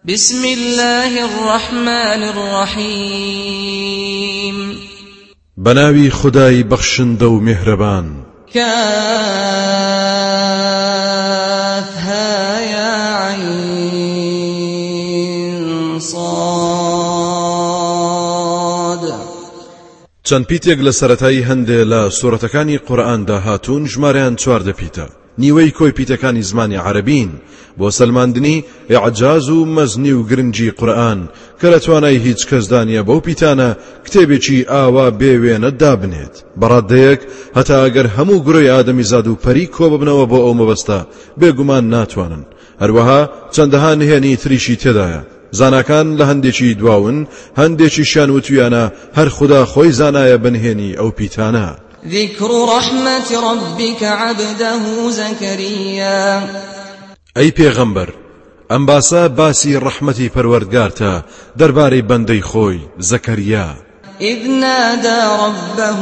بسم الله الرحمن الرحيم بناوي خداي بخشند و مهربان كافها يا عين صاد چەند پیتێک لە سەرەتایی هەندێ لە سوورەتەکانی قورئاندا هاتوون ژمارەیان 14 پیتە. نیوەی کۆی پیتەکانی زمانی عەرەبین بۆ سەلماندنی ئیعجاز و مەزنی و گرنگی قورئان کە لە توانای هیچ کەسدا نییە بەو پیتانە کتێبێکی ئاوا بێوێنە دابنێت. بەڕادەیەک هەتا ئەگەر هەموو گڕۆی ئادەمیزاد و پەری کۆ ببنەوە بۆ ئەو مەبەستە بێگومان ناتوانن. هەروەها چەندەها نهێنی تریشی تێدایە. زاناکان لە هەندێکی دواون هەندێکیشیان وتویانە هەر خدا خۆی زانایە بنهێنی ئەو پیتانە. ذكر رحمة ربك عبده زكريا أي پیغمبر ئەم باسە باسی ڕەحمەتی پەروەردگارتە دەربارەی بەندەی خۆی زەکەریا. إذ نادى ربه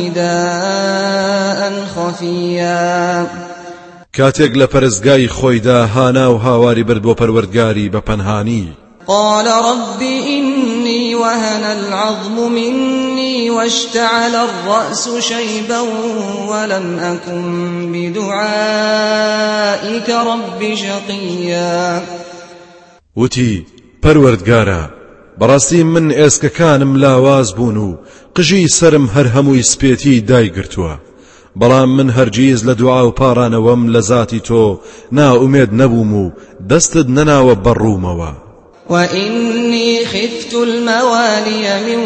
نداء خفيا کاتێک لە پەرستگای خۆیدا هانا و هاواری برد بۆ پەروەردگاری بە پەنهانی. قال رب إني وهن العظم مني واشتعل الرأس شيبا ولم أكن بدعائك رب شقيا. وتی پەروەردگارە بەڕاستی من ئێسکەکانم لاواز بوون و قژی سرم هەر هەمووی سپێتی دایگرتووە، بەڵام من هەرگیز لە دوعا و پارانەوەم لە ذاتی تۆ ناومێد نەبووم و دەستت نەناوە بەڕوومەوە. وإني خفت الموالي من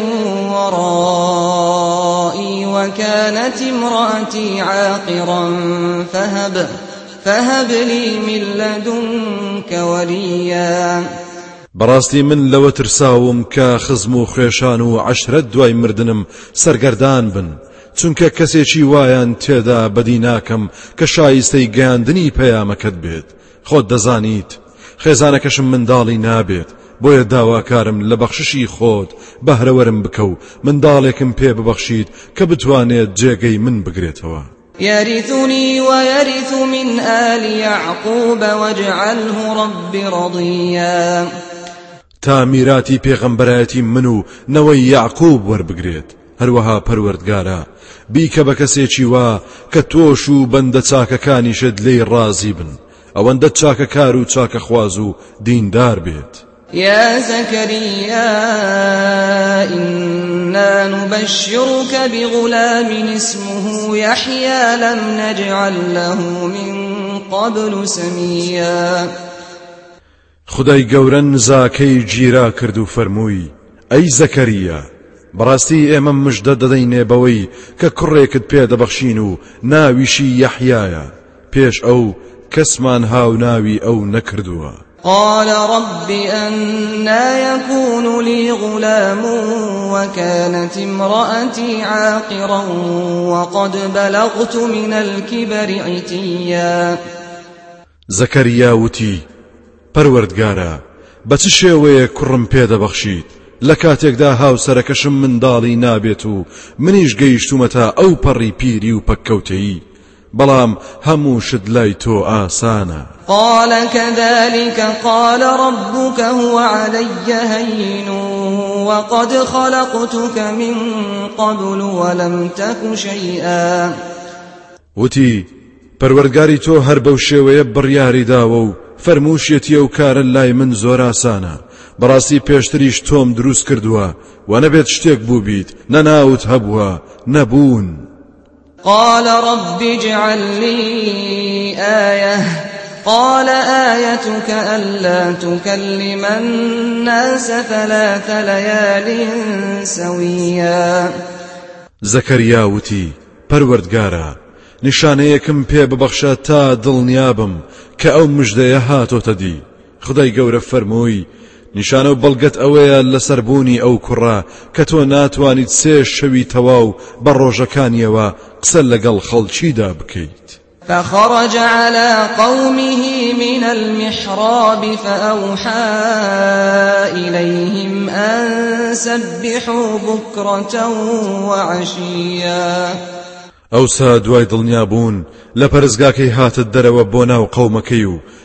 ورائي وكانت امرأتي عاقرا فهب لي من لدنك وليا. بەڕاستی من لەوە ترساوم کە خزم و خوێشان و عەشرەت دوای مردنم سەرگەردان بن، چونکە کەسێکی وایان تێدا بەدی ناکەم کە شایستەی گەیاندنی پەیامەکەت بێت. خۆت دەزانیت خێزانەکەشم منداڵی نابێت، بۆیە داواکارم لە بەخششی خۆت بەهرەوەرم بکە و منداڵێکم پێ ببەخشیت کە بتوانێت جێگەی من بگرێتەوە. يرثني ويرث من آل يعقوب واجعله رب رضيا. تا میراتی پێغەمبەرایەتی من و نەوەی یعقوب وەربگرێت. هەروەها پەروەردگارە بیکە بە کەسێکی وا کە تۆش و بەندە چاکەکانیشت لێی ڕازی بن، ئەوەندە چاکەکار و چاکەخواز و دیندار بێت. يا زكريا إنا نبشرك بغلام اسمه يحيى لم نجعل له من قبل سميا. خدای گەورە نزاکەی گیرا کرد و فەرمووی ئەی زەکەریا بەڕاستی ئێمە مژدە دەدەینێ بەوەی کە کوڕێکت پێدەبەخشین و ناویشی یەحیایە، پێش ئەو کەسمان هاو ناوی ئەو نەکردووە. قال رب أنا يكون لي غلام وكانت امرأتي عاقرا وقد بلغت من الكبر عتيا. زەکەریا وتی پەروەردگارە بە چ شێوەیە کوڕم پێدەبەخشیت لە کاتێکدا هاوسەرەکەشم منداڵی نابێت و منیش گەیشتومەتە ئەو پەڕی پیری و پەککەوتەیی، بەڵام هەموو شت لای تۆ ئاسانە. قال كذلك قال ربك هو علي هين وقد خلقتك من قبل ولم تك شيئا. وتی پەروەردگاری تۆ هەر بەو شێوەیە بڕیاری داوە و فەرمووشێتی ئەو کارە لای من زۆر ئاسانە، بەڕاستی پێشتریش تۆم دروست کردووە و نەبێت شتێک بوو بیت نەناوت هەبووە نەبوون. قال رب اجعل لي آية قال آيتك ألا تكلم الناس 3 ليال سويا. زەکەریا وتی پەروەردگارە نیشانەیەکم پێ ببەخشە تا دڵنیابم کە ئەو مژدەیە هاتۆتە دی. خدای گەورە فەرمووی نیشانە و بەڵگەت ئەوەیە لەسەربوونی ئەو کوڕە کە تۆ ناتوانیت 3 شەوی تەواو بە ڕۆژەکانیەوە قسە لەگەڵ خەڵکیدا بکەیت. فخرج على قومه من المحراب فأوحى إليهم أن سبحوا بكرة وعشيا. ئەوسا دوای دڵنیابوون لە پەرستگاکەی هاتت دەرەوە بۆ ناو قەومەکەی و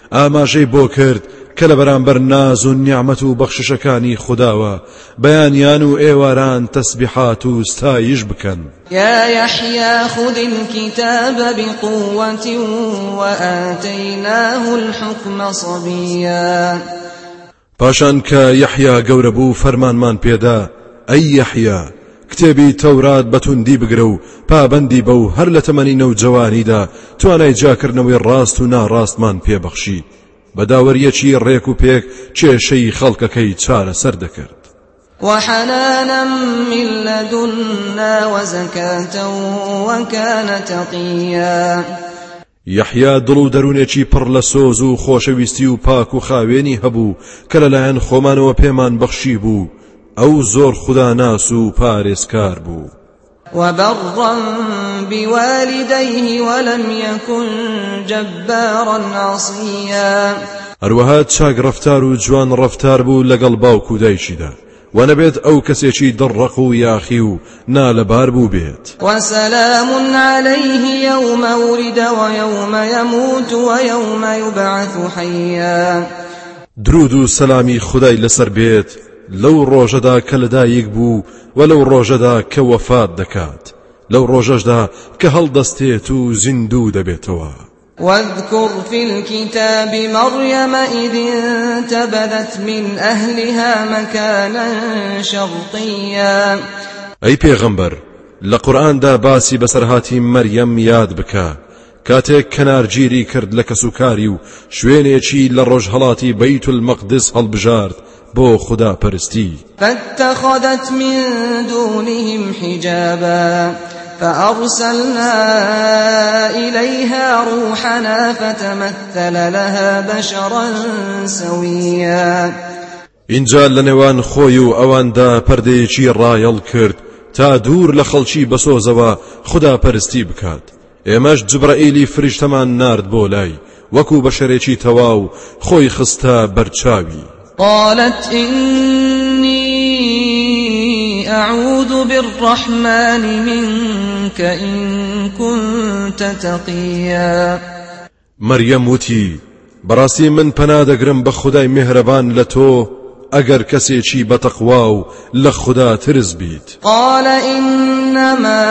ئاماژەی بۆ کرد کە لە بەرامبەر ناز و نیعمەت و بەخششەکانی خودداوە بەیانیان و ئێواران تەسبیحات و ستایش بکەن. يا يحيى خذ الكتاب بقوة وآتيناه الحكم صبيا. پاشان کە یەحیا گەورە بوو فەرمانمان پێدا ئەی یەحیا کتێبی تەورات بەتوندی بگرە و پابەندی بە و هەر لە تەمەنی نەوجەوانیدا توانای جاکردنەوەی ڕاست و ناڕاستمان پێبەخشی بەداوەریەکی ڕێک و پێک کێشەی خەڵکەکەی چارەسەر دەکرد. وحنانا من لدنا وزكاة وكان تقيا. یەحیا دڵ و دەروونێکی پڕ لە سۆز و خۆشەویستی و پاک و خاوێنی هەبوو کە لەلایەن خۆمانەوە پێمان بەخشی بوو ئەو زۆر خوداناس و پارێزکار بوو. وبرا بوالديه ولم يكن جبارا عصيا. هەروەها چاک ڕەفتار و جوان ڕەفتار بوو لەگەڵ باوک و دایکیدا و نەبێت ئەو کەسێکی دڕق و یاخی و نالەبار بوو بێت. وسلام عليه يوم ولد ويوم يموت ويوم يبعث حيا. درود و سەلامی خودای لەسەر بێت لەو ڕۆژەدا کە لەدایک بوو و لەو ڕۆژەدا کە وەفات دەکات لەو ڕۆژەشدا کە هەڵدەستێت و زیندوو دەبێتەوە. واذكر في الكتاب مريم إذ انتبذت من أهلها مكانا شرقيا. أي پیغمبر لقرآن دا باسی بسرهاتی مریم یاد بکا کاتێک کەنارگیری کرد لە کەسوکاری و شوێنێکی لە ڕۆژهەڵاتی بەیت المەقدس هەڵبژارد بۆ خدا پەرستی. فاتخذت من دونهم حجابا فأرسلنا إليها روحنا فتمثل لها بشرا سويا. اینجا لەنێوان خۆی و ئەواندا پەردەیەکی ڕایەڵ کرد تا دوور لە خەڵکی بەسۆزەوە خدا پەرستی بکات. ئێمەش جبرائیلی فریشتەمان نارد بۆ لای وەکو بەشەرێکی تەواو خۆی خستە بەرچاوی. قالت إني أعوذ بالرحمن منك إن كنت تقيا. مريم وتی بەڕاستی من پەنا دەگرم بە خودای میهرەبان لە تۆ ئەگەر کەسێکی بەتەقوا و لە خوددا ترس بیت. قال إنما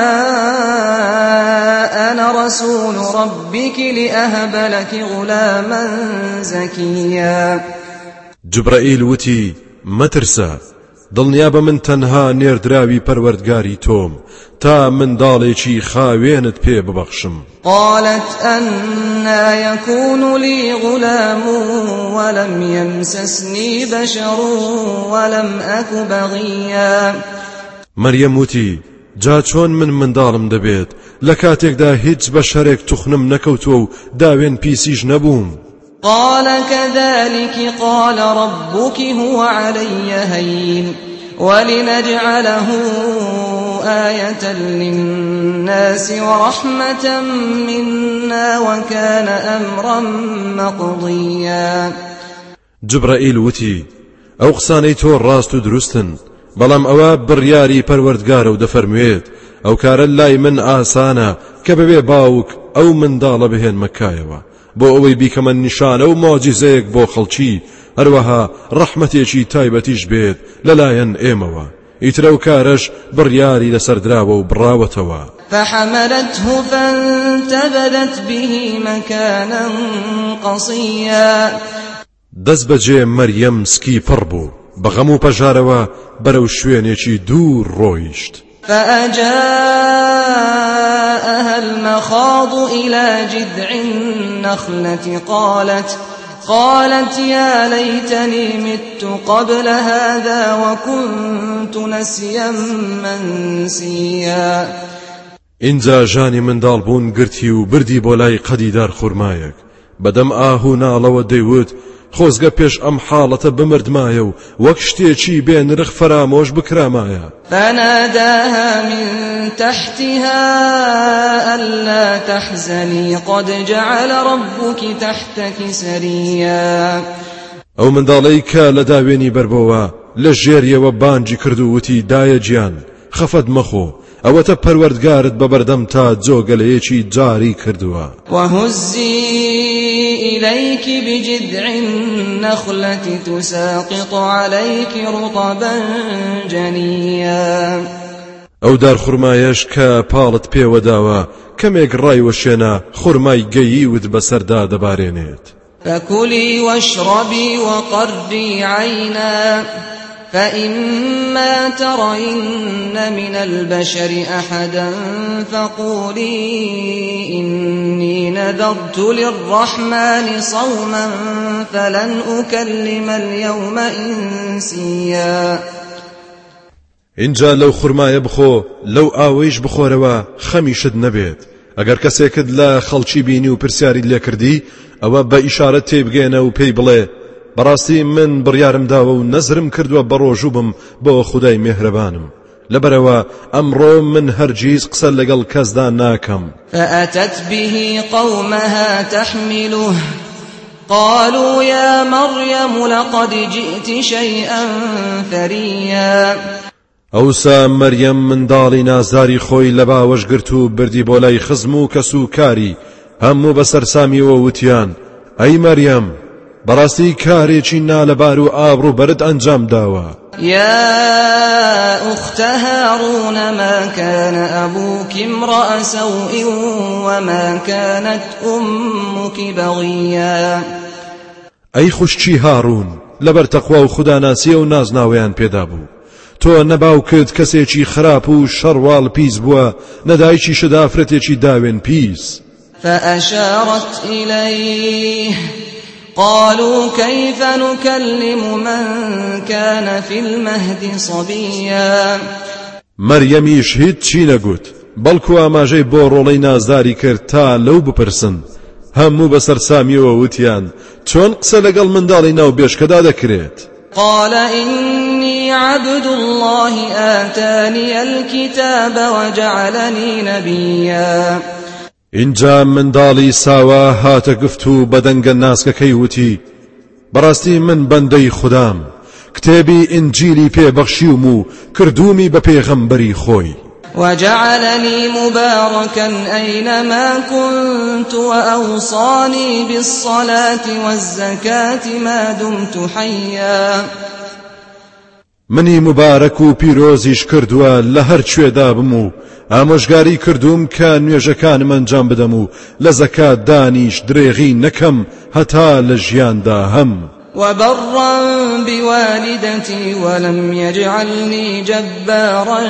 أنا رسول ربك لأهب لك غلاما زكيا. جبرائیل وتی مەترسە دڵنیا بە من تەنها نێردراوی پەروەردگاری تۆم تا منداڵێکی خاوێنت پێ ببەخشم. قالت أنا يكون لي غلام ولم يمسسني بشر ولم أك بغيا. مريم وتی جا چۆن من منداڵم دەبێت لە کاتێکدا هیچ بەشەرێک توخنم نەکەوتووە و داوێن پیسیش نەبووم. قال كذلك قال ربك هو علي هين ولنجعله آية للناس ورحمة منا وكان أمرا مقضيا. جبرائيل وتي ئەو قسانەی تۆ ڕاست و دروستن بەڵام ئەوە بڕیاری پەروەردگارە و دەفەرموێت ئەو کارە لای من ئاسانە کە بەبێ باوک ئەو منداڵە بهێن مەکایەوە بۆ ئەوەی بیکەمە نیشانە و مۆجیزەیەک بۆ خەڵکی هەروەها ڕەحمەتێکی تایبەتیش بێت لەلایەن ئێمەوە ئیترە و کارەش بڕیاری لەسەردراوە و بڕاوەتەوە. فحملته فانتبذت به مكانا قصيا. دەست بەجێ مەریەم سکی پڕ بوو بەغەم و پەژارەوە بەرەو شوێنێکی دوور ڕۆیشت. فأجاءها المخاض إلى جذع النخلة قالت يا ليتني مت قبل هذا وكنت نسيا منسيا. اینجا ژانی منداڵ بوون گرتی و بردی بۆ لای قەدیدار خورمایەک بەدەم ئاهو ناڵەوە دەیوت خۆزگە پێش ئەم حاڵەتە بمردمایە و وەک شتێکی بێ نرخ فرامۆش بکرامایە. فناداها من تحتها ألا تحزني قد جعل ربك تحتك سريا. ئەو منداڵەی کە لە داوێنی بەربەوە لە ژێریەوە بانجی کرد و وتی دایە گیان خەفەت مەخۆ ئەوەتە پەروەردگارت بەبەردەم تا جۆگەلەیەکی جاری کردووە. وهزي إليك بجذع النخلة تساقط عليك رطبا جنيا. ئەو دار خورمایەش کە پاڵت پێوەداوە کەمێک ڕایوەشێنە خورمای گەییوت بەسەردا دەبارێنێت. فكلي واشربي وقري عينا فإما ترين من البشر أحدا فقولي إني نذرت للرحمن صوما فلن أكلم اليوم إنسيا. اینجا لەو خورمایە بخۆ لەو ئاوەیش بخۆرەوە خەمیشت نەبێت. ئەگەر کەسێکت لە خەڵکی بینی و پرسیاری لێ کردی ئەوە بە ئیشارەت تێبگێنە و پێی بڵێ بەڕاستی من بڕیارم داوە و نەزرم کردووە بە ڕۆژوو بم بۆ خودای میهرەبانم لەبەرەوە ئەمڕۆ من هەرگیز قسە لەگەڵ کەسدا ناکەم. فأتت به قومها تحمله قالوا يا مريم لقد جئت شيئا فريا. ئەوسا مەریەم منداڵی نازداری خۆی لە باوەش گرت و بردی بۆ لای خزم و کەس و کاری هەموو بەسەر سامیەوە وتیان ئەی مەریەم بەڕاستی کارێکی نالەبار و ئابڕوو بەرت ئەنجام داوە. يا أخت هارون ما كان أبوك امرأ سوء وما كانت أمك بغيا. ئەی خوشکی هارون لەبەر تەقوا و خوداناسیە و نازناویان پێدا بوو تۆ نەباوکت کەسێکی خراپ و شەڕواڵ پیس بووە نەدایکی شدافرەتێکی داوێن پیس. فأشارت إليه قالوا كيف نكلم من كان في المهد صبيا. مەریەمیش هیچ چی نەگوت بەڵکو ئاماژەی بۆ ڕۆڵەی نازداری کرد تا لەو بپرسن. هەموو بەسەر سامیەوە وتیان چۆن قسە لەگەڵ منداڵی ناو بێشکەدا دەکرێت. قال إني عبد الله آتاني الكتاب وجعلني نبيا. اینجا منداڵی ساوا هاتە گفت و بەدەنگە ناسکەکەی وتی بەڕاستی من بەندەی خودام کتێبی ئینجیلی پێبەخشیوم و کردومی بە پێغەمبەری خۆی. وجعلني مباركا أينما كنت وأوصاني بالصلاة والزكاة ما دمت حيا. منی مبارەک و پیرۆزیش کردووە لە هەر کوێدا بم و ئامۆژگاری کردوم کە نوێژەکانم ئەنجام بدەم و لە زەکات دانیش درێغی نەکەم هەتا لە ژیاندا هەم. وبرا بوالدتي ولم يجعلني جبارا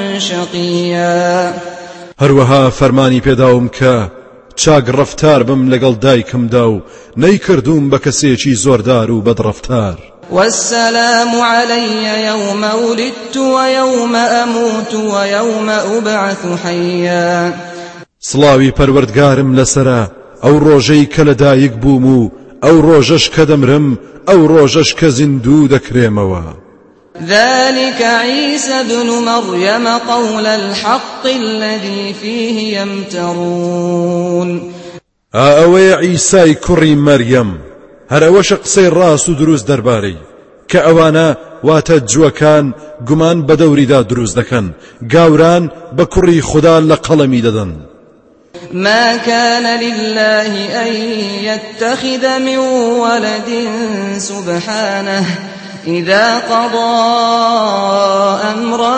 شقيا. هەروەها فەرمانی پێداوم کە چاک ڕەفتار بم لەگەڵ دایکمدا و نەیکردوم بە کەسێکی زۆردار و بەدڕەفتار. والسلام علي يوم ولدت ويوم أموت ويوم أبعث حيا. سڵاوی پەروەردگارم لەسرە ئەو ڕۆژەی کە لەدایک بووم و ئەو ڕۆژەش کە دەمرم ئەو ڕۆژەش کە زیندوو دەکرێمەوە. ذلك عيسى ابن مريم قول الحق الذي فيه يمترون. ئەوەیە عیسای کوڕی مەریەم هەر ئەوەشە قسەی ڕاست و دروست دەربارەی کە ئەوانە واتە جووەکان گومان بە دەوریدا دروست دەکەن گاوران بە کوڕی خوددا لە قەڵەمی دەدەن. ما كان لله أن يتخذ من ولد سبحانه إذا قضى أمرا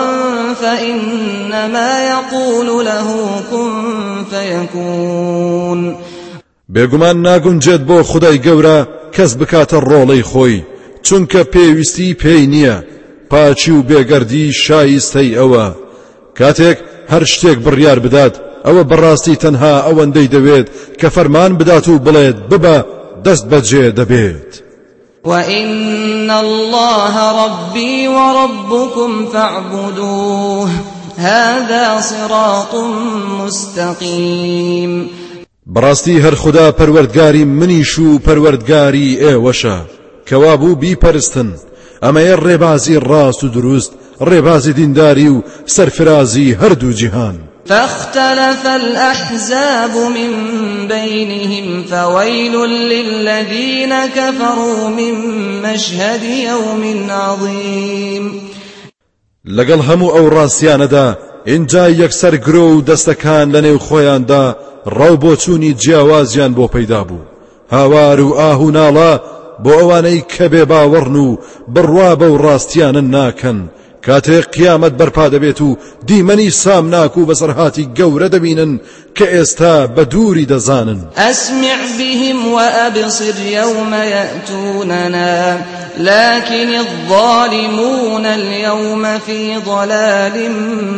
فإنما يقول له كن فيكون. بێگومان ناگونجێت بۆ خودای گەورە کەس بکاتە ڕۆڵەی خۆی چونکە پێویستی پێی نییە پاچی و بێگەردی شایستەی ئەوە کاتێک هەر شتێک بڕیار بدات ئەوە بەڕاستی تەنها ئەوەندەی دەوێت کە فەرمان بدات و بڵێت ببە دەست بەجێ دەبێت. وإن الله ربي وربكم فاعبدوه هذا صراط مستقيم. بەڕاستی هەر خوددا پەروەردگاری منیش و پەروەردگاری ئێوەشە کەوا بوو بیپەرستن ئەمەیە ڕێبازی ڕاست و دروست ڕێبازی دینداری و سەرفرازی هەردوو جیهان. فاختلف الأحزاب من بينهم فويل للذين كفروا من مشهد يوم عظيم. لەگەڵ هەموو ئەو ڕاستیانەدا اینجا یەکسەر گرۆ و دەستەکان لە نێو خۆیاندا ڕاو بۆچوونی جیاوازیان بۆ پەیدا بوو. هاوار و ئاه و ناڵە بۆ ئەوانەی کە بێ باوەڕن و بڕوا بەو ڕاستیانە ناکەن. کاتێک قیامەت بەرپا دەبێت و دیمەنی سامناک و بەسەرهاتی گەورە دەبینن کە ئێستا بە دووری دەزانن. أسمع بهم وأبصر يوم يأتوننا لكن الظالمون اليوم في ضلال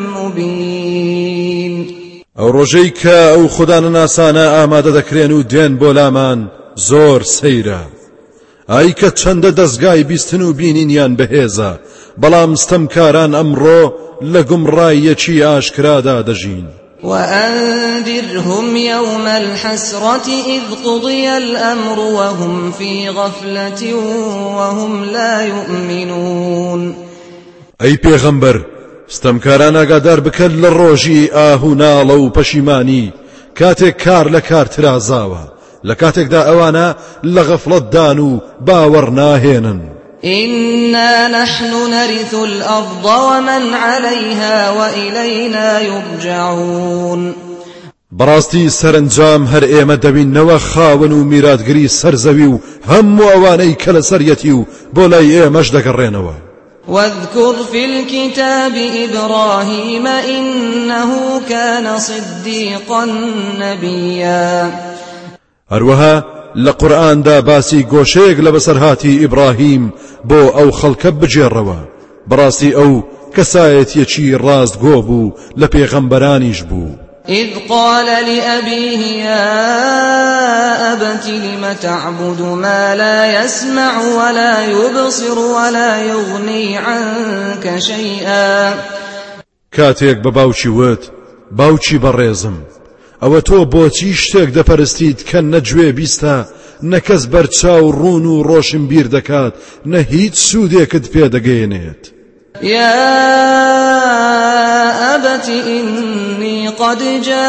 مبين. ئەو ڕۆژەی کە ئەو خودانە ناسانە ئامادە دەکرێن و دێن بۆ لامان زۆر سەیرە. ئای کە چەندە دەستگای بیستن و بینینیان بەهێزە، بەڵام ستەمکاران ئەمڕۆ لە گومڕاییەکی ئاشکرادا دەژین. وأنذرهم يوم الحسرة إذ قضي الأمر وهم في غفلة وهم لا يؤمنون. ئەی پێغەمبەر، ستەمکاران ئاگادار بکەن لە ڕۆژی ئاه و ناڵە و پەشیمانی، کاتێک کار لە کار ترازاوە، لە کاتێکدا ئەوانە لە غەفڵەتدان و باوەڕ ناهێنن. إنا نحن نرث الأرض ومن عليها وإلينا يرجعون. بەڕاستی سەرنجام هەر ئێمە دەبینەوە خاوەن و میراتگری سەرزەوی و هەموو ئەوانەی کە لە سەریەتی و بۆ لای ئێمەش دەگەڕێنەوە. واذكر في الكتاب إبراهيم إنه كان صديقا نبيا. هەروەها لە قورئاندا باسی گۆشەیەک لە بەسەرهاتی ئیبراهیم بۆ ئەو خەڵکە بجێڕەوە. بەڕاستی ئەو کەسایەتیەکی ڕاستگۆ بوو لە پێغەمبەرانیش بوو. إذ قال لأبيه يا أبت لم تعبد ما لا يسمع ولا يبصر ولا يغني عنك شيئا. کاتێک بە باوکی وت، باوکی بەڕێزم، ئەوە تۆ بۆچی شتێک دەپەرستیت کە نەگوێ بیستە، نەکەس بەرچاو ڕوون و ڕۆشن بیر دەکات، نە هیچ سوودێکت پێدەگەێنێت. يا أبت إني قد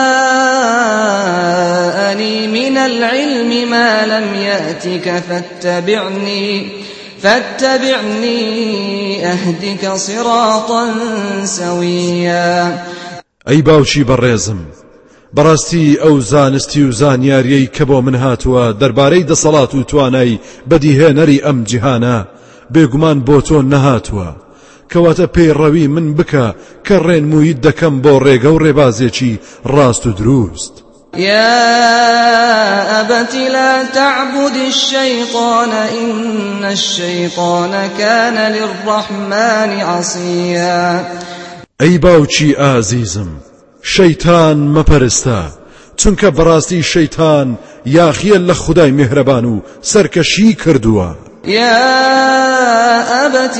جاءني من العلم ما لم يأتك فاتبعني أهدك صراطا سويا. ئەی باوکی بەڕێزم، بەڕاستی ئەو زانستی و زانیاریەی کە بۆ من هاتووە دەربارەی دەسەڵات و توانای بەدیهێنەری ئەم جیهانە بێگومان بۆ تۆ نەهاتووە، کەواتە پەیڕەوی من بکە کە ڕێنموویت دەکەم بۆ ڕێگە و ڕێبازێکی ڕاست و دروست. يا أبت لا تعبد الشيطان إن الشيطان كان للرحمن عصيا. ئەی باوکی ئازیزم، شەیتان مەپەرستە، چونکە بەڕاستی شەیتان یاخیە لە خودای میهرەبان و سەرکەشی کردووە. يا أبت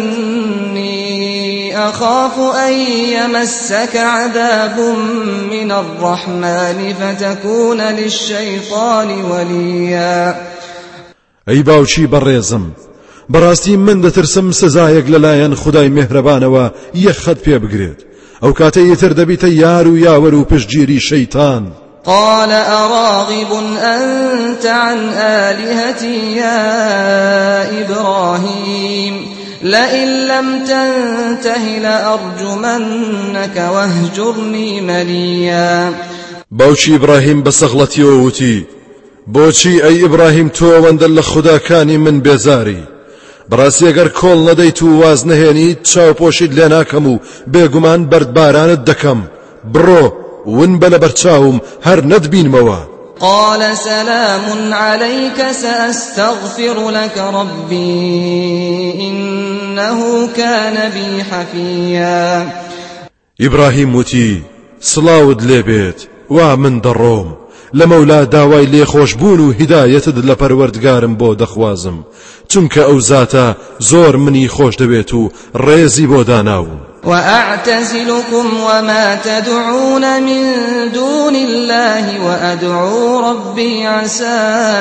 إني أخاف أن يمسك عذاب من الرحمن فتكون للشيطان وليا. ئەی باوکی بەڕێزم، بەڕاستی من دەترسم سزایەک لەلایەن خودای میهرەبانەوە یەخەت پێ بگرێت، ئەو کاتە یەتر دەبیتە یار و یاوەر و پشتگیری شەیتان. قال أراغب أنت عن آلهتي يا إبراهيم لئن لم تنته لأرجمنك واهجرني مليا. باوکی ئیبراهیم بەسەغڵەتیەوە وتی، بۆچی ئەی ئیبراهیم تۆ ئەوەندە لە خوداکانی من بێزاری؟ بەڕاستی ئەگەر کۆڵ نەدەیت و واز نەهێنیت چاوپۆشیت لێ ناکەم و بێگومان بەردبارانت دەکەم. بڕۆ ون بە لە بەرچاوم هەر نەتبینمەوە. قال سلام عليك سأستغفر لك ربي إنه كان بي حفيا. ئیبراهیم وتی، سڵاوت لێبێت، وا من دەڕۆم، لە مەولا داوای لێخۆشبوون و هیدایەتت لە پەروەردگارم بۆ دەخوازم، چونکە ئەو زاتە زۆر منی خۆش دەوێت و ڕێزی بۆ داناوم. وأعتزلكم وما تدعون من دون الله وأدعو ربي عسى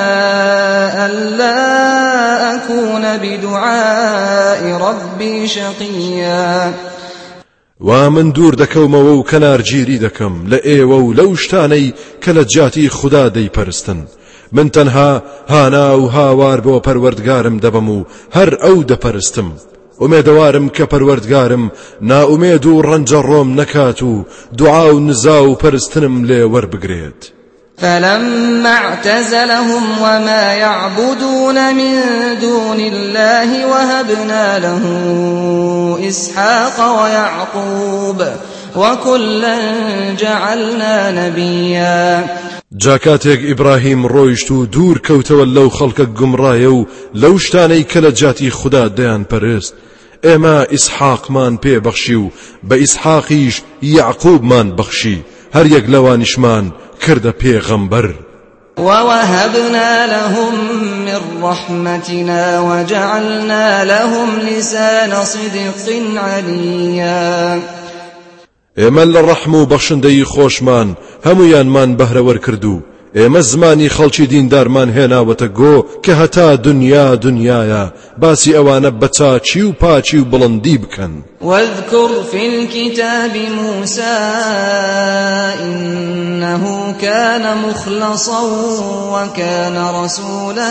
ألا أكون بدعاء ربي شقيا. ومن دوور دەکەومەوە و کەنارگیری دەکەم لە ئێوە و لەو شتانەی کە لە جیاتی خوددا دەیپەرستن. من تەنها هانا و هاوار بۆ پەروەردگارم دەبم و هەر ئەو دەپەرستم، ئومێدەوارم کە پەروەردگارم ناومێد و ڕەنجە ڕۆم نەکات و دوعا و نزا و پەرستنم لێ وەربگرێت. فلما اعتزلهم وما يعبدون من دون الله وهبنا له إسحاق ويعقوب وكلا جعلنا نبيا. جاکاتێک ئیبراهیم ڕۆیشت و دوور کەوتەوە لەو خەڵکە گومڕایە و لەو شتانەی کە لە جاتی خوددا دەیان پەرست، ئێمە ئیسحاقمان پێبەخشی و بە ئیسحاقیش یعقوبمان بەخشی، هەر یەک لەوانیشمان کردە پێغەمبەر. ووهبنا لهم من رحمتنا وجعلنا لهم لسان صدق عليا. ئێمە لە ڕەحم و بەخشندەی خۆشمان هەمویانمان بەهرەوەر کردو، ئێمە زمانی خەڵکی دیندارمان هێناوەتە گۆ کە هەتا دنیا دنیایە باسی ئەوانە بە چاچی و پاچی و بڵندی بکەن. واذكر في الكتاب موسى إنه كان مخلصا وكان رسولا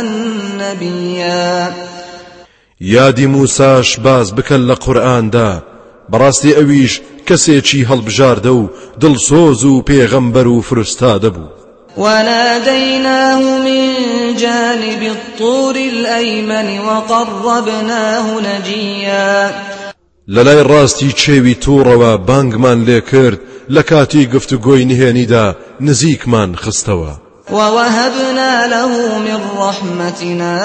نبيا. یادی موساش باز بکەن لە قورئاندا، بەڕاستی ئەویش کەسێکی هەڵبژاردە و دڵسۆز و پێغەمبەر و فرستادە بوو. وناديناه من جانب الطور الأيمن وقربناه نجيا. لەلای ڕاستی چێوی تووڕەوە بانگمان لێ کرد، لە کاتی گفتوگۆی نهێنیدا نزیکمان خستەوە. ووهبنا له من رحمتنا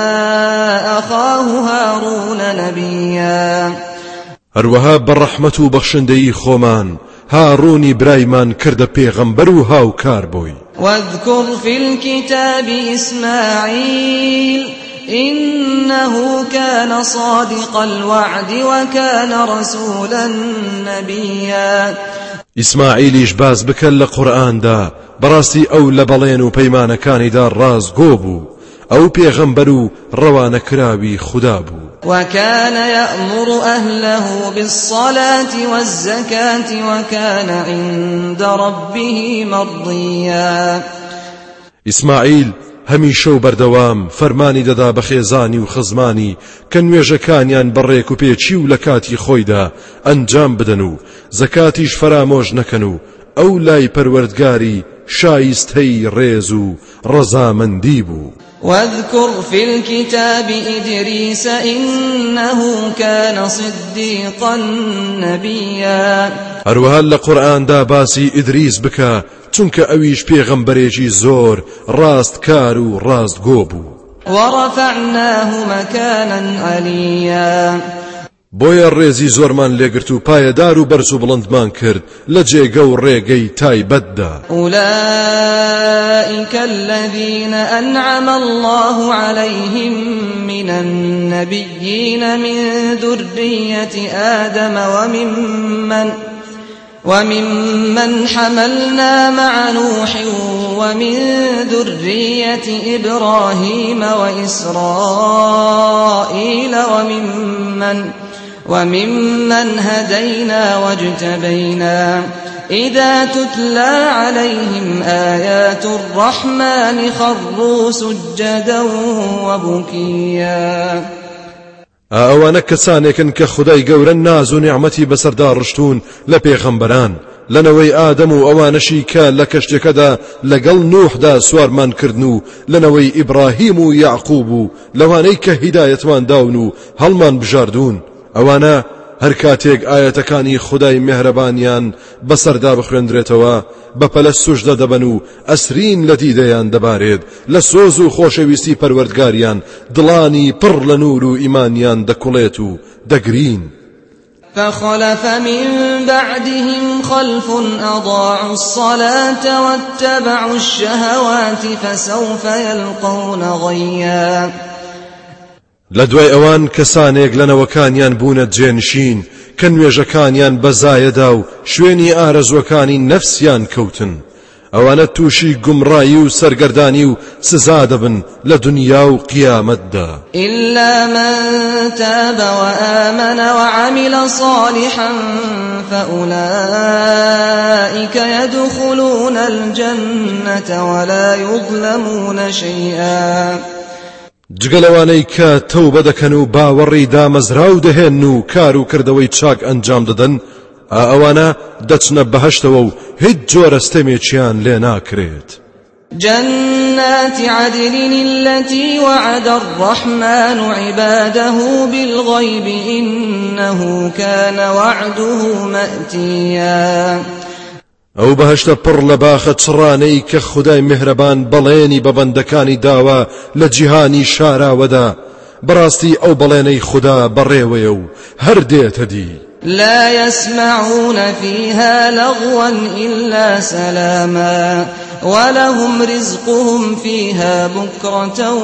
أخاه هارون نبيا. هەروەها بەڕەحمەت و بەخشندەی خۆمان هاڕوونی برایمان کردە پێغەمبەر و هاوکار بووی. واذكر في الكتاب إسماعيل إنه كان صادق الوعد وكان رسولا نبيا. ئیسماعیلیش باز بکەن لە قورئاندا، بەڕاستی ئەو لە بەڵێن و پەیمانەکانیدا ڕازگۆ بوو، ئەو پێغەمبەر و ڕەوانەکراوی خوددا بوو. وكان يأمر أهله بالصلاة والزكاة وكان عند ربه مرضيا. ئیسماعیل هەمیشە و بەردەوام فەرمانی دەدا بە خێزانی و خزمانی کە نوێژەکانیان بەڕێک و پێچی و لە کاتی خۆیدا ئەنجام بدەن و زەکاتیش فەرامۆژ نەکەن و ئەو لای پەروەردگاری شایستەی ڕێز و ڕەزامەندی بوو. واذكر في الكتاب إدريس إنه كان صديقا نبيا. هەروەها لە قورئاندا باسی ئیدریس بکە، چونکە ئەویش پێغەمبەرێکی زۆر ڕاستکار و ڕاستگۆ بوو. ورفعناه مكانا عليا. بۆیە ڕێزی زۆرمان لێگرت و پایەدار و بەرز و بڵندمان کرد لە جێگە و ڕێگەی تایبەتدا. أولئك الذين أنعم الله عليهم من النبيين من ذرية آدم وممن حملنا مع نوح ومن ذرية إبراهيم وإسرائيل وممن هدينا واجتبينا إذا تتلى عليهم آيات الرحمن خروا سجدا وبكيا. ئەوانە کەسانێکن کە خودای گەورە ناز و نیعمەتی بەسەردا ڕشتون لە پێغەمبەران لەنەوەی ئادەم و ئەوانەشی کە لە کەشتێکەدا لەگەڵ نوحدا سوارمان کردن و لەنەوەی ئیبراهیم و یعقوب و لەوانەی کە هیدایەتمان داون و هەڵمان بژاردون، ئەوانە هەر کاتێک ئاەتەکانی خودای مێهرەبانیان بەسەردا بخوێندرێتەوە بەپەلە سوژدە دەبەن و ئەسرین لە دیدەیان دەبارێت، لە سۆز و خۆشەویستی پەروەردگاریان دڵانی پڕ لە نور و ئیمانیان دەکوڵێت و دەگرین. فخلف من بعدهم خلف أضاعوا الصلاة واتبعوا الشهوات فسوف يلقون غيا. لدوای ئەوان کەسانێک لەنەوەکانیان بوونە جێنشین کە نوێژەکانیان بەزایەدا و شوێنی ئارەزوەکانی نەفسیان کەوتن، ئەوانە تووشی گومڕایی و سەرگەردانی و سزا دەبن لە دنیا و قیامەتدا. إلا من تاب وآمن وعمل صالحا فأولئك يدخلون الجنة ولا يظلمون شيئا. جگەلەوانەی کە تەوبە دەکەن و باوەڕی دامەزراو دەهێن و کار و کردەوەی چاک ئەنجام دەدەن ئەوانە دەچنە بەهەشتەوە و هیچ جۆرە ستەمێکیان لێ ناکرێت. جنات عدن التي وعد الرحمن عباده بالغيب إنه كان وعده مأتيا. ئەو بەهەشتە پڕ لە باخە چڕانەی کە خودای میهرەبان بەڵێنی بە بەندەکانی داوە لە جیهانی شاراوەدا بەڕاستی ئەو بەڵێنەی خوددا بەڕێوەیە و هەر دێتە دی. لا يسمعون فيها لغوا إلا سلاما ولهم رزقهم فيها بكرة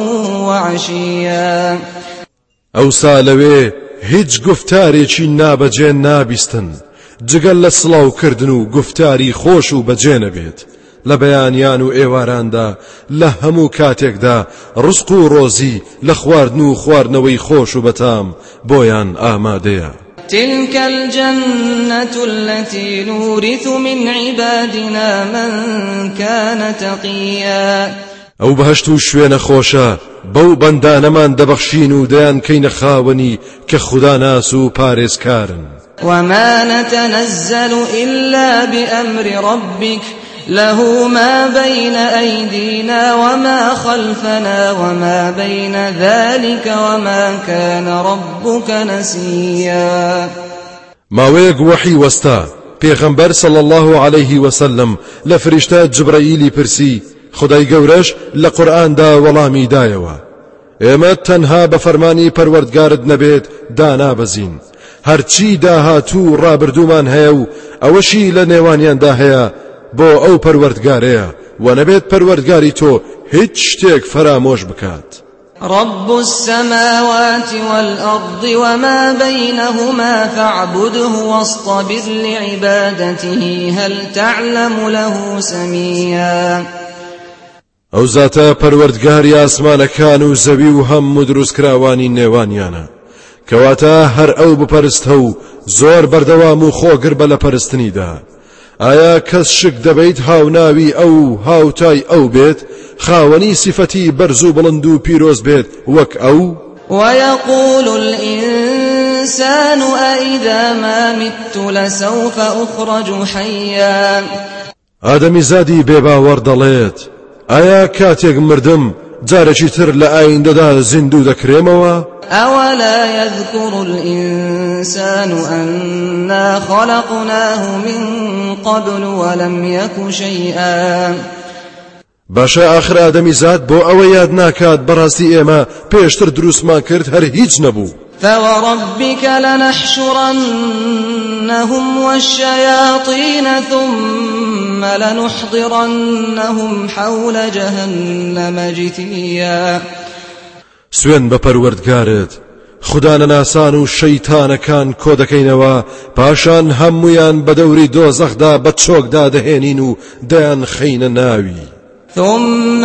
وعشيا. ئەوسا لەوێ هیچ گفتارێکی نابەجێ نابیستن جگەل لە سڵاوکردن و گفتاری خۆش و بەجێ نەبێت. لە بەیانیان و ئێواراندا لە هەموو کاتێکدا ڕزق و ڕۆزی لە خواردن و خواردنەوەی خۆش و بەتام بۆیان ئامادەیە. تلك الجنة التي نورث من عبادنا من كان تقيا. ئەو بەهەشت و شوێنە خۆشە بەو بەندانەمان دەبەخشین و دەیان کەینە خاوەنی کە خوددا ناس و پارێزکارن. وما نتنزل إلا بأمر ربك له ما بين أيدينا وما خلفنا وما بين ذلك وما كان ربك نسيا. ماوەیەک وحی وەستا پێغەمبەر صلی الله عليه وسلم لە فریشتە جبرائیلی پرسی خدای گەورەش لە قورئاندا وەڵامی دایەوە ئێمە تەنها بە فەرمانی پەروەردگارت نەبێت دانابەزین هەرچی داهاتوو ڕابردوومان هەیە و ئەوەشی لە نێوانیاندا هەیە بۆ ئەو پەروەردگارەیە و نەبێت پەروەردگاری تۆ هیچ شتێک فرامۆش بکات. رب السماوات والأرض وما بينهما فاعبده واصطبر لعبادته هل تعلم له سميا. ئەو زاتە پەروەردگاری ئاسمانەکان و زەوی و هەموو دروستکراوانی نێوانیانە کەواتە هەر ئەو بپەرستە و زۆر بەردەوام و خۆگر بە لە پەرستنیدا. ئایا کەس شک دەبیت هاوناوی ئەو هاوتای ئەو بێت خاوەنی سیفەتی بەرز و بڵند و پیرۆز بێت وەک ئەو؟ ويقول الإنسان أإذا ما مت لسوف أخرج حيا. ئادەمی زادی بێباوەڕ دەڵێت ئایا کاتێک مردم جارێکی تر لە ئایندەدا زیندوو دەکرێمەوە؟ أولا يذكر الإنسان أنا خلقناه من قبل ولم يك شيئا. باشە ئاخر ئادەمی زاد بۆ ئەوە یاد ناکات بەڕاستی ئێمە پێشتر دروستمان کرد هەر هیچ نەبوو. فوربك لنحشرنهم والشياطين ثم لنحضرنهم حول جهنم جثيا. سوێن بە پەروەردگارت خوددا نەناسان و شەیتانەکان کۆ دەکەینەوە پاشان هەموویان بە دەوری دۆزەخدا بە چۆکدا دەهێنین و دەیان خەینە ناوی. ثم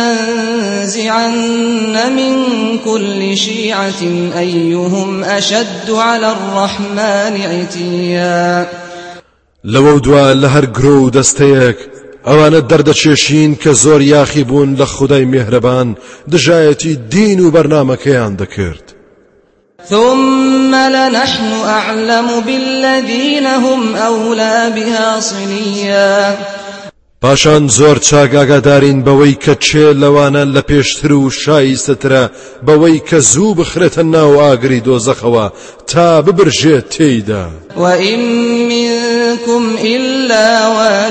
لننزعن من كل شيعة أيهم أشد على الرحمن عتيا. لەوە دوا لە هەر گرۆ و دەستەیەک ئەوانە دەردەچێشین کە زۆر یاخی بوون لە خودای میهرەبان دژایەتی دین و بەرنامەکەیان دەکرد. ثم لنحن أعلم بالذين هم أولى بها صليا. پاشان زۆر چاگاگادارین بەوەی کە چێ لەوانە لە پێشتر و شایستەترە بەوەی کە زوو بخرێتە ناو ئاگری دۆزەخەوە تا ببرژێت تێیدا. وإن منكم إلا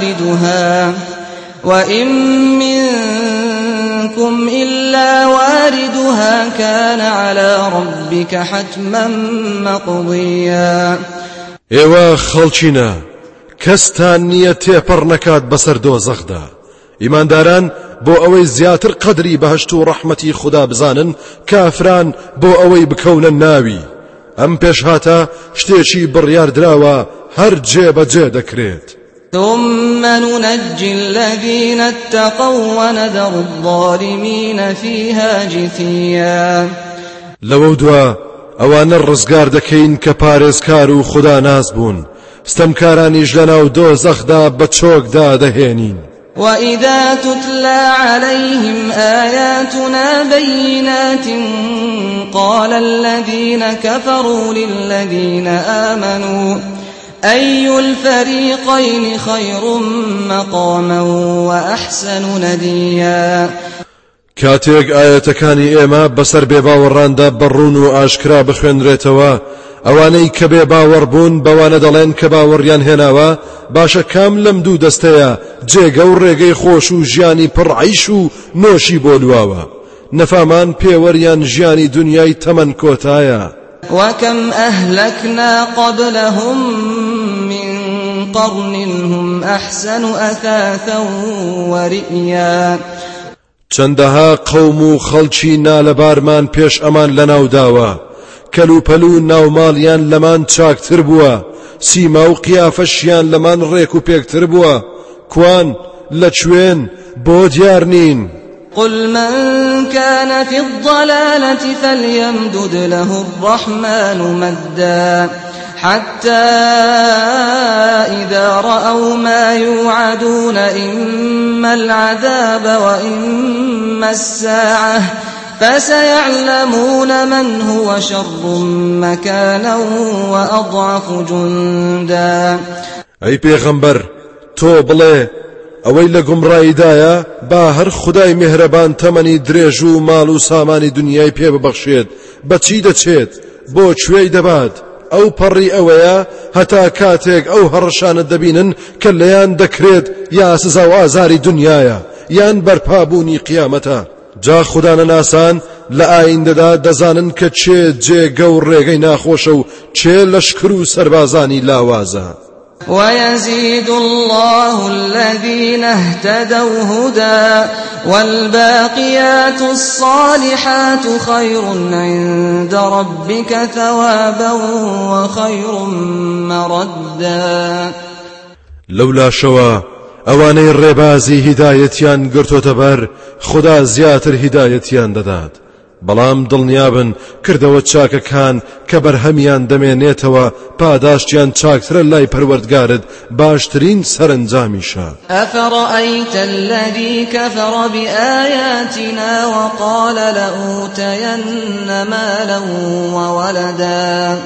واردها كان على ربك حتما مقضيا. ئێوە خەڵچینە کەستان نییە تێپەڕ نەکات بەسەر دۆزەخدا. ئیمانداران بۆ ئەوەی زیاتر قەدری بەهشت و ڕەحمەتی خوددا بزانن کافران بۆ ئەوەی بکەونە ناوی. ئەم پێشهاتە شتێکی بڕیار دراوە هەر جێبەجێ دەکرێت. ثم ننجي الذين اتقوا ونذر الظالمين فيها جثيا. لەوە دوا ئەوانە ڕزگار دەکەین کە پارێزکار و خوددا ناز بوون ستەمکارانیش لەناو دۆزەخدا بە چۆکدا دەهێنین. وإذا تتلى عليهم آياتنا بينات قال الذين كفروا للذين آمنوا أي الفريقين خير مقاما وأحسن نديا. کاتێک ئاەتەکانی ئێمە بەسەر بێباوەڕاندا بەڕوون و ئاشکرا بخوێنرێتەوە ئەوانەی کە بێباوەڕ بوون بەوانە دەڵێن کە باوەڕیان هێناوە باشە کام لەم دوو دەستەیە جێگە و ڕێگەی خۆش و ژیانی پڕعیش و نۆشی بۆ لواوە نەفامان پێوەریان ژیانی دنیای تەمەن کۆتایە. وكم أهلكنا قبلهم من قرن هم أحسن أثاثا ورئيا. چەندەها قەوم و خەڵکی نالەبارمان پێش ئەمان لەناوداوە کەلوپەلو ناوماڵیان لەمان چاکتر بووە سیما و قیافەشیان لەمان ڕێک و پێکتر بووە کوان لە کوێن بۆ دیار نین. قل من كان في الضلالة فليمدد له الرحمن مدا حتى إذا رأوا ما يوعدون إما العذاب وإما الساعة فسيعلمون من هو شر مكانا وأضعف جندا. أي پیغمبر تو بڵێ ئەوەی لە گومڕاییدایە با هەر خودای میهرەبان تەمەنی درێژ و ماڵ و سامانی دنیای پێ ببەخشێت بەچی دەچێت بۆ کوێی دەبات ئەو پەڕی ئەوەیە هەتا کاتێک ئەو هەڕەشانە دەبینن کە لەیان دەکرێت یا سزا و ئازاری دنیایە یان بەرپابوونی قیامەتە. جا خوددانە ناسان لە ئایندەدا دەزانن کە چێ جێگە و ڕێگەی ناخۆشە و چێ لەشکر و سەربازانی لاوازە. ويزيد الله الذين اهتدوا هدى والباقيات الصالحات خير عند ربك ثوابا وخير مردا. لولا شوا ئەوانەی ڕێبازی هیدایەتیان گرتۆتە بەر خدا زیاتر هیدایەتیان دەدات بەڵام دڵنیابن کردەوە چاکەکان کە بەرهەمیان دەمێنێتەوە پاداشتیان چاکترە لای پەروەردگارت باشترین سەرنجامیشە. أفرأيت الذي كفر بآياتنا وقال لأوتين مالا وولدا.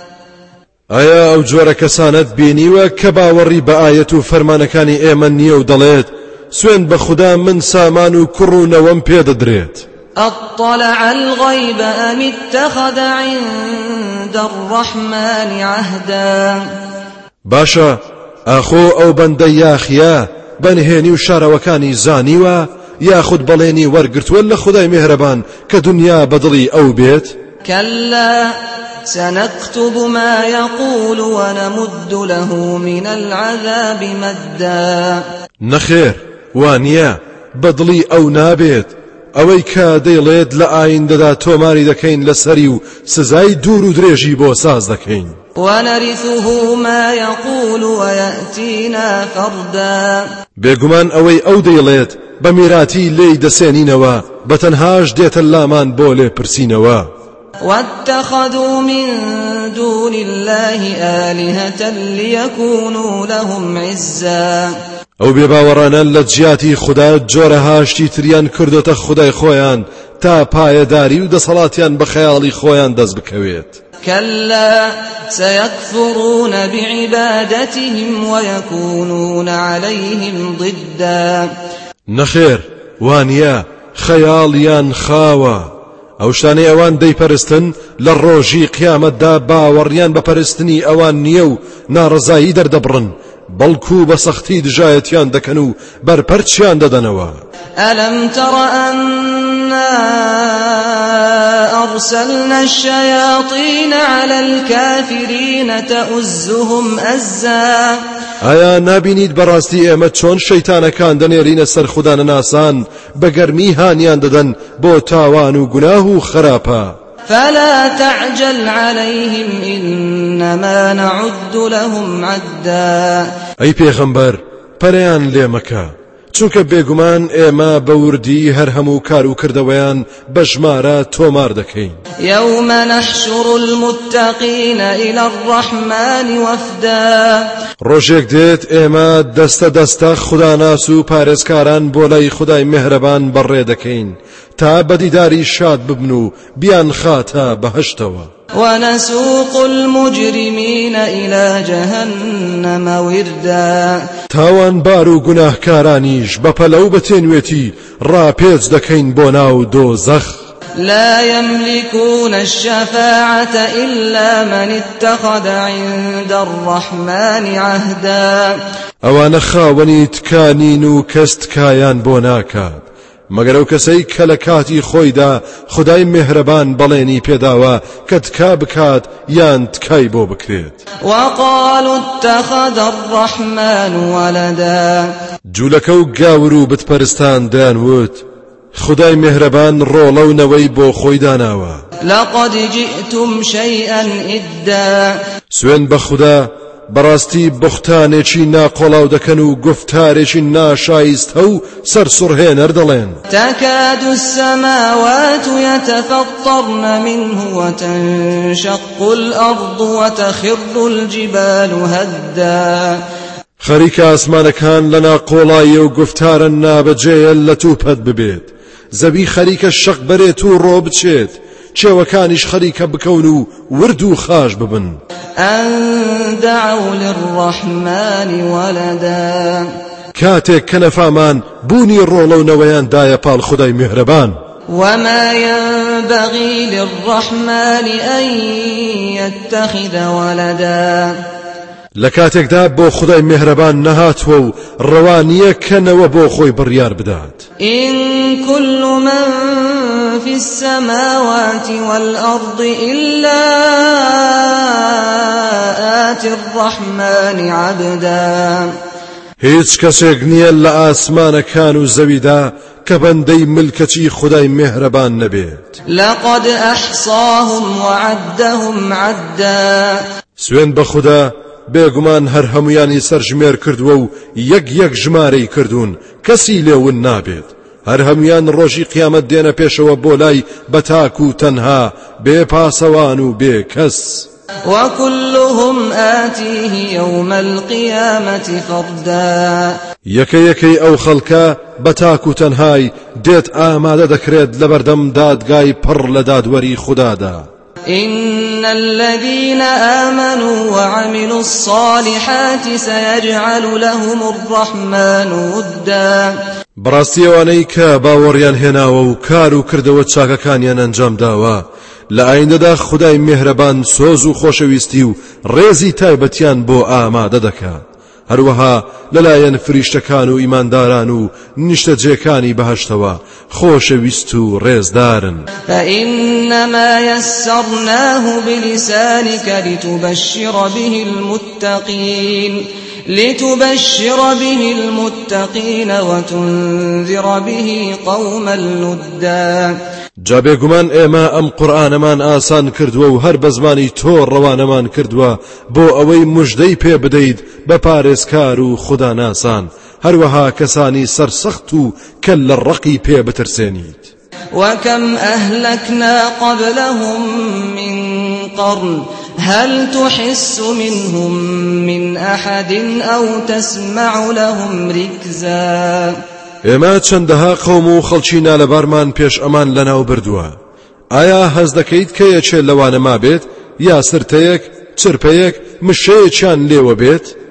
ئایا ئەو جۆرە کەسانت بینیوە کە باوەڕی بە ئایەت و فەرمانەکانی ئێمە نییە و دەڵێت سوێن بە خوددا من سامان و کوڕ و نەوەم پێدەدرێت. أطلع الغيب أم اتخذ عند الرحمن عهدا. باشا ئاخۆ ئەو بەندە یاخیە بەنهێنی و شارەوەکانی زانیوە یاخود بەڵێنی وەرگرتووە لە خودای میهرەبان کە دنیا بەدڵی ئەو بێت. كلا سنكتب ما يقول ونمد له من العذاب مدا. نەخێر وانە بەدڵی ئەو نابێت ئەوەی کە دەیڵێت لە ئایندەدا تۆماری دەکەین لەسەری و سزای دوور و درێژی بۆ ساز دەکەین. ونرثه ما يقول ويأتينا فردا. بێگومان ئەوەی ئەو دەیڵێت بە میراتی لێی دەسێنینەوە بەتەنهاش دێتە لامان بۆ لێ پرسینەوە. واتخذوا من دون الله آلهة ليكونوا لهم عزا. ئەو بێباوەڕانە لە جیاتی خوددا جۆرە هاشتی تریان کردوتە خودای خۆیان تا پایەداری و دەسەڵاتیان بە خەیاڵی خۆیان دەست بکەوێت. كلا سيكفرون بعبادتهم ويكونون عليهم ضدا. نەخێر وانە خەیاڵیان خاوە ئەو شتانەی ئەوان دەیپەرستن لە ڕۆژی قیامەتدا باوەڕیان بە پەرستنی ئەوان نییە و ناڕزایی دەردەبڕن بەڵکو بە سەختی دژایەتیان دەکەن و بەرپەرچیان دەدەنەوە. ألم تر أنا أرسلنا الشياطين على الكافرين تؤزهم أزا. ئایا نابینیت بەڕاستی ئێمە چۆن شەیتانەکان دەنێرینە سەر خوددانە ناسان بە گەرمی هانیان دەدەن بۆ تاوان و گوناه و خراپە. فلا تعجل عليهم إنما نعد لهم عدا. ئەی پێغەمبەر پەرەیان لێ مەکە چونکە بێگومان ئێمە بەوردی هەر هەموو کار و کردەوەیان بە ژمارە تۆمار دەکەین. يوم نحشر المتقين إلى الرحمن وفدا ڕۆژێک دێت ئێمە دەستە دەستە خوداناس و پارێزکاران بۆ لای خودای مێهرەبان بەڕێ دەکەین تا بەدیداری شاد ببن و بیان خاتە بەهەشتەوە. ونسوق المجرمين إلى جهنم وردا تاوان بار و گوناهکارانیش بەپەلە و بەتێنوێتی ڕاپێچ دەکەین بۆ ناو دۆزەخ. لا يملكون الشفاعة إلا من اتخذ عند الرحمن عهدا ئەوانە خاوەنی تکانین و کەس تکایان بۆ ناکات مەگەر ئەو کەسەی کە لە کاتی خۆیدا خودای مێهرەبان بەڵێنی پێداوە کە تکا بکات یان تکای بۆ بکرێت. وقالوا اتخذ الرحمن ولدا جوولەکە و گاور و بتپەرستان دەیانوت خدای مهربان ڕۆڵەونەوەی بۆ خۆی داناوە. لقد جئتم شيئا إدا سوێن بە خوددا بەڕاستی بوختانێکی ناقۆڵاو دەکەن و گفتارێکی ناشایستە و سەرسوڕهێنەر دەڵێن. تكاد السماوات يتفطرن منه وتنشق الأرض وتخر الجبال هدا خەریکە ئاسمانەکان لە ناقۆڵایی و گفتارە نابەجێیە لە تووپەت ببێت زەوی خەریکە شەق بەرێت و ڕۆ بچێت چێوەکانیش خەریکە بکەون و ورد و خاش ببن. أن دعوا للرحمن ولدا کاتێک کە نەفامان بوونی ڕۆڵەونەوەیان دایە پاڵ خودای میهرەبان. وما ينبغي للرحمن أن يتخذ ولدا لە کاتێکدا بۆ خودای میهرەبان نەهاتوە و ڕەوانیە کەنەوە بۆ خۆی بڕیار بدات. إن كل من في السماوات والأرض إلا آتي الرحمن عبدا هیچ کەسێک نییە لە ئاسمانەکان و زەویدا کە بەندەی ملکەتی خودای میهرەبان نەبێت. لقد أحصاهم وعدهم عدا سوێن بە خوددا بێگومان هەر هەمویانی سەرژمێر کردووە و یەک ژمارەی کردوون کەسی لێون نابێت. هەر هەمویان ڕۆژی قیامەت دێنە پێشەوە بۆ لای بەتاک و تەنها بێ پاسەوان و بێ کەس. وكلهم آتيه يوم القيامة فردا یەکەی ئەو خەڵکە بەتاک و تەنهای دێت ئامادە دەکرێت لە بەردەم دادگای پڕ لە دادوەری خوددادا. إن الذين آمنوا وعملوا الصالحات سيجعل لهم الرحمن ودا بەڕاستیەوانەی کە باوەڕیان هێناوە و کار و کردەوە چاکەکانیان ئەنجام داوە لە ئایندەدا خودای میهرەبان سۆز و خۆشەویستی و ڕێزی تایبەتیان بۆ ئامادە دەکات. هەروەها لەلایەن فریشتەکان و ئیمانداران و نیشتەجێکانی بەهەشتەوە خۆشەویست و ڕێزدارن. فإنما يسرناه بلسانك لتبشر به المتقين وتنذر به قوما لدا جا بێگومان ئێمە ئەم قورئانەمان ئاسان کردووە و هەر بە زمانی تۆ ڕەوانەمان کردووە بۆ ئەوەی موژدەی پێ بدەیت بە پارێزکار و خوداناسان هەروەها کەسانی سەرسەخت و کە لە ڕقی پێ بترسێنیت. وكم أهلكنا قبلهم من قرن هل تحس منهم من أحد أو تسمع لهم ركزا ئێمە چەندەها قەوم و خەڵکی نالەبارمان پێش ئەمان لەناو بردووە. ئایا هەز دەکەیت کە یەکێ لەوانە ما بێت یا سرتەیەک چرپەیەک مشەیەکیان لێوە بێت؟